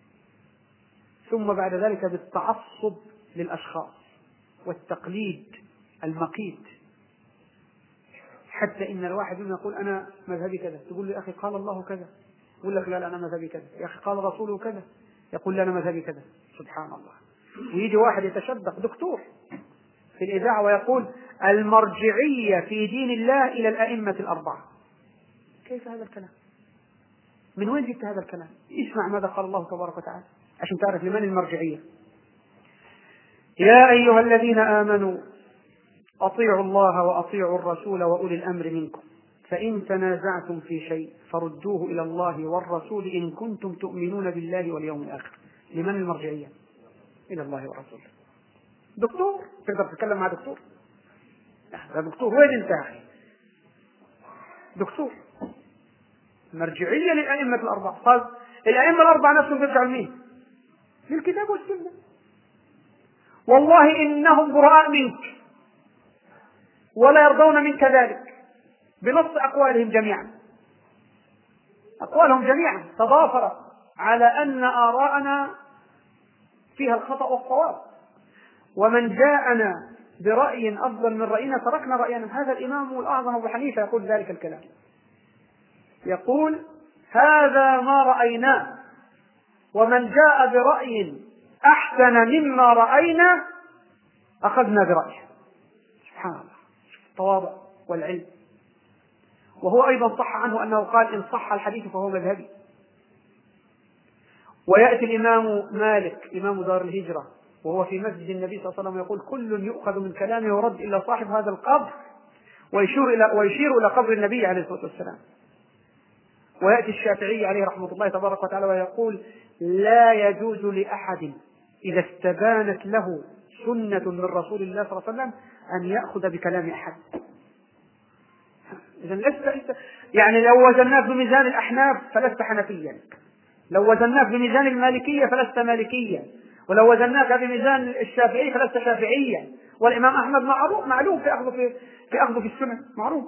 ثم بعد ذلك بالتعصب للأشخاص والتقليد المقيت، حتى إن الواحد منهم يقول أنا مذهبي كذا، تقول له يا أخي قال الله كذا، يقول لك لا أنا مذهبي كذا، يا أخي قال رسوله كذا، يقول لا أنا مذهبي كذا. سبحان الله. ويجي واحد يتشدق دكتور في الإذاعة ويقول المرجعية في دين الله إلى الأئمة الأربعة. كيف هذا الكلام؟ من وين جبت هذا الكلام؟ اسمع ماذا قال الله تبارك وتعالى عشان تعرف لمن المرجعية. يا أيها الذين آمنوا أطيعوا الله وأطيعوا الرسول وأولي الأمر منكم فإن تنازعتم في شيء فردوه إلى الله والرسول إن كنتم تؤمنون بالله واليوم الآخر. لمن المرجعية؟ إلى الله ورسوله. دكتور تقدر تتكلم مع دكتور؟ لا دكتور وين انت يا أخي؟ دكتور. مرجعية للأئمة الأربعة. قال الأئمة الأربعة نفسهم بيرجعوا لمين؟ للكتاب والسنة. والله إنهم براء منك ولا يرضون منك ذلك بنص أقوالهم جميعا. أقوالهم جميعا تضافرت على أن آراءنا فيها الخطأ والصواب، ومن جاءنا برأي أفضل من رأينا تركنا رأينا. هذا الإمام الأعظم أبو حنيفة يقول ذلك الكلام، يقول هذا ما رأيناه، ومن جاء برأي أحسن مما رأينا أخذنا برأيه. سبحان الله، التواضع والعلم. وهو أيضا صح عنه أنه قال إن صح الحديث فهو مذهبي. ويأتي الإمام مالك إمام دار الهجرة وهو في مسجد النبي صلى الله عليه وسلم يقول كل يؤخذ من كلامه ورد إلا صاحب هذا القبر، ويشير إلى قبر النبي عليه الصلاة والسلام. ويأتي الشافعي عليه رحمة الله تبارك وتعالى ويقول لا يجوز لأحد إذا استبانت له سنة من رسول الله صلى الله عليه وسلم أن يأخذ بكلام أحد. إذن لست يعني لو وزناك بميزان الأحناف فلست حنفيا، لو وزناك بميزان المالكية فلست مالكيا، ولو وزناك بميزان الشافعي فلست شافعيا. والإمام أحمد معلوم في أخذه في السنة معروف.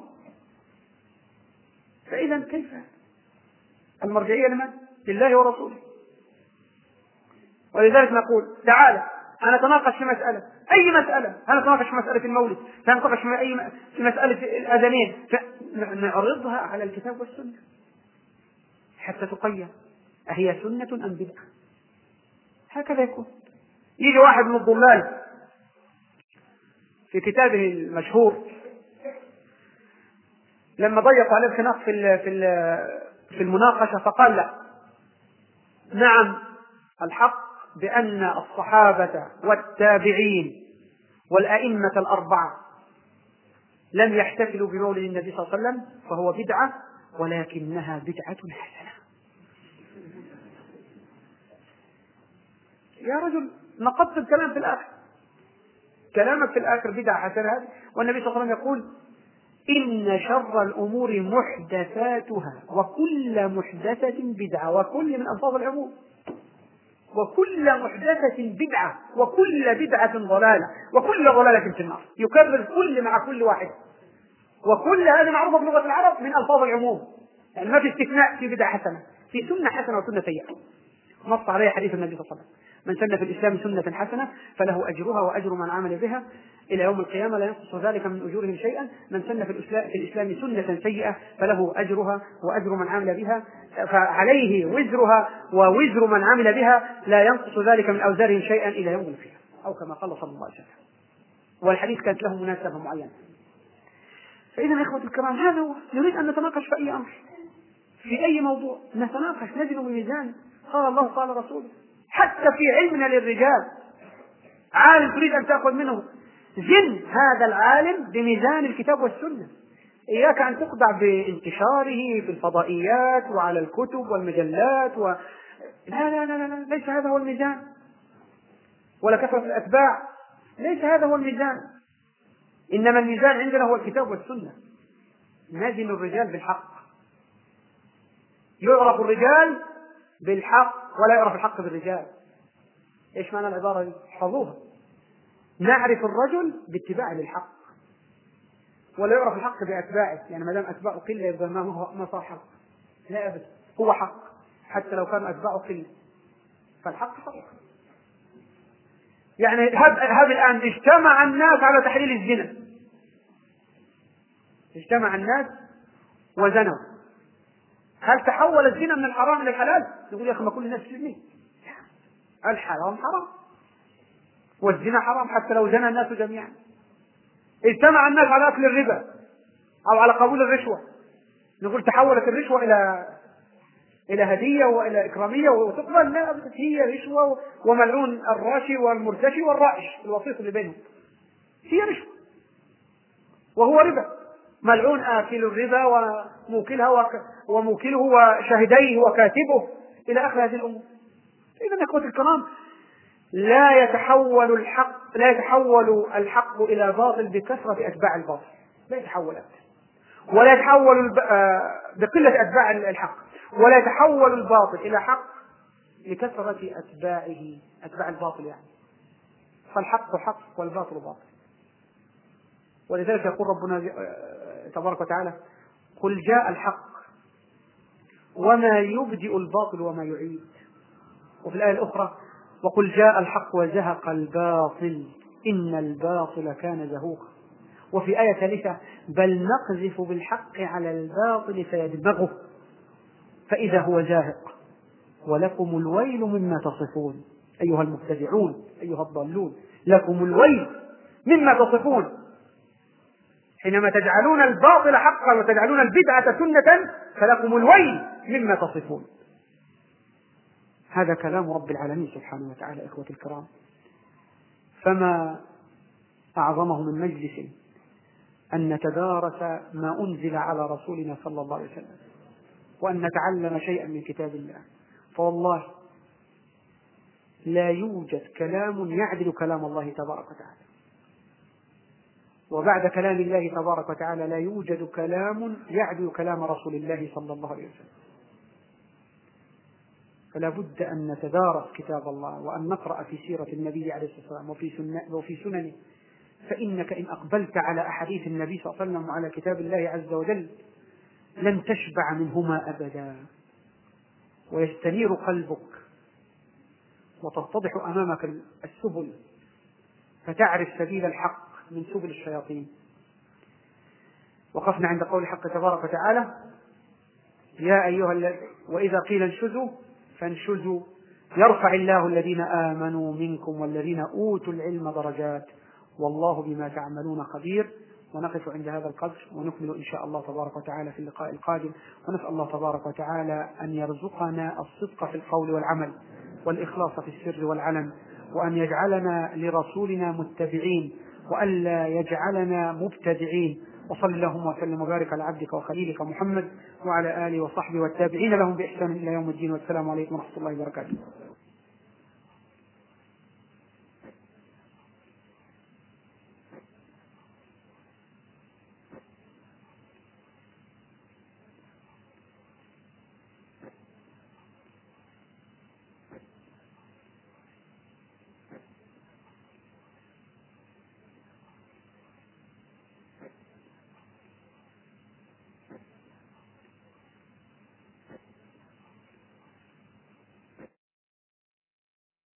فإذا كيف المرجعية لمن؟ لله ورسوله. ولذلك نقول تعالى هنتناقش في مسألة، أي مسألة، هنتناقش في مسألة المولد، هنتناقش في مسألة الأذانين، نعرضها على الكتاب والسنة حتى تقيم أهي سنة أم بدعة. هكذا يكون. يجي واحد من الضلال في كتابه المشهور لما ضيقوا عليه الخناق في المناقشة فقال لا، نعم الحق بأن الصحابة والتابعين والأئمة الأربعة لم يحتفلوا بمولد النبي صلى الله عليه وسلم فهو بدعة، ولكنها بدعة حسنة. يا رجل نقضت الكلام في الآخر، كلامك في الآخر بدعة حسنة. والنبي صلى الله عليه وسلم يقول إن شر الأمور محدثاتها وكل محدثة بدعة، وكل من ألفاظ العموم، وكل محدثة بدعة وكل بدعة ضلالة وكل ضلالة في النار، يكرر كل مع كل واحد، وكل هذا معروفة بلغة العرب من ألفاظ العموم، يعني ما في استثناء في بدعة حسنة، في سنة حسنة وسنة سيئة، نص عليه حديث النبي صلى الله عليه وسلم: من سن في الإسلام سنة حسنة فله أجرها وأجر من عمل بها إلى يوم القيامة لا ينقص ذلك من أجورهم شيئا، من سن في الإسلام سنة سيئة فله أجرها وأجر من عمل بها، فعليه وزرها ووزر من عمل بها لا ينقص ذلك من أوزارهم شيئا إلى يوم القيامة، أو كما قال صلى الله عليه وسلم. والحديث كانت له مناسبة معينة. فإذا يا إخوة الكرام هذا هو، نريد أن نتناقش في أي أمر، في أي موضوع نتناقش، نجد بميزان قال الله قال رسوله. حتى في علمنا للرجال عالم تريد أن تأخذ منه، زن هذا العالم بميزان الكتاب والسنة، إياك أن تخضع بانتشاره في الفضائيات وعلى الكتب والمجلات لا لا لا لا، ليس هذا هو الميزان، ولا كثرة الأتباع، ليس هذا هو الميزان. إنما الميزان عندنا هو الكتاب والسنة. نزن الرجال بالحق، يعرف الرجال بالحق ولا يعرف الحق بالرجال. إيش معنى العبارة دي؟ احفظوها. نعرف الرجل باتباعه للحق، ولا يعرف الحق بأتباعه، يعني ما دام أتباعه قلة يبقى ما صار حق، لا أبدا، هو حق حتى لو كان أتباعه قلة، فالحق حق. يعني هب الآن اجتمع الناس على تحليل الزنا، اجتمع الناس وزنوا، هل تحول الزنا من الحرام إلى الحلال؟ نقول يا أخي ما كل الناس تزني، الحرام حرام والزنا حرام حتى لو زنى الناس جميعا. اجتمع الناس على أكل الربا أو على قبول الرشوة، نقول تحولت الرشوة إلى هدية وإلى إكرامية وتقبل؟ لا أبدا، هي رشوة، وملعون الراشي والمرتشي والرائش الوسيط اللي بينهم، هي رشوة وهو ربا، ملعون آكل الربا وموكلها وموكله وشاهديه وكاتبه إلى آخر هذه الأمور. إذا يا أخوة الكرام لا يتحول الحق إلى باطل بكثرة أتباع الباطل، لا يتحول أبدا، ولا يتحول بقلة أتباع الحق، ولا يتحول الباطل إلى حق لكثرة أتباع الباطل يعني. فالحق حق والباطل باطل. ولذلك يقول ربنا تبارك وتعالى: قل جاء الحق وما يبدئ الباطل وما يعيد. وفي الآية الأخرى: وقل جاء الحق وزهق الباطل إن الباطل كان زهوقا. وفي آية ثالثة: بل نقذف بالحق على الباطل فيدمغه فإذا هو زاهق ولكم الويل مما تصفون أيها المبتدعون أيها الضالون، لكم الويل مما تصفون، حينما تجعلون الباطل حقا وتجعلون البدعة سنة فلكم الويل مما تصفون. هذا كلام رب العالمين سبحانه وتعالى. إخوة الكرام، فما أعظمه من مجلس أن نتدارس ما أنزل على رسولنا صلى الله عليه وسلم، وأن نتعلم شيئا من كتاب الله. فوالله لا يوجد كلام يعدل كلام الله تبارك وتعالى، وبعد كلام الله تبارك وتعالى لا يوجد كلام يعدل كلام رسول الله صلى الله عليه وسلم. فلا بد أن نتدارس كتاب الله وأن نقرأ في سيرة النبي عليه الصلاة والسلام وفي سننه، فإنك إن أقبلت على أحاديث النبي صلى الله عليه وسلم وعلى كتاب الله عز وجل لن تشبع منهما أبدا، ويستنير قلبك وتتضح أمامك السبل، فتعرف سبيل الحق من سبل الشياطين. وقفنا عند قول الحق تبارك وتعالى: يا أيها وإذا قيل انشزوا فانشزوا يرفع الله الذين آمنوا منكم والذين أوتوا العلم درجات والله بما تعملون خبير ونقف عند هذا القدر، ونكمل إن شاء الله تبارك وتعالى في اللقاء القادم. ونسأل الله تبارك وتعالى أن يرزقنا الصدق في القول والعمل والإخلاص في السر والعلن، وأن يجعلنا لرسولنا متبعين وألا يجعلنا مبتدعين. وصل اللهم وسلم وبارك على عبدك وخليلك محمد وعلى آله وصحبه والتابعين لهم بإحسان إلى يوم الدين. والسلام عليكم ورحمة الله وبركاته.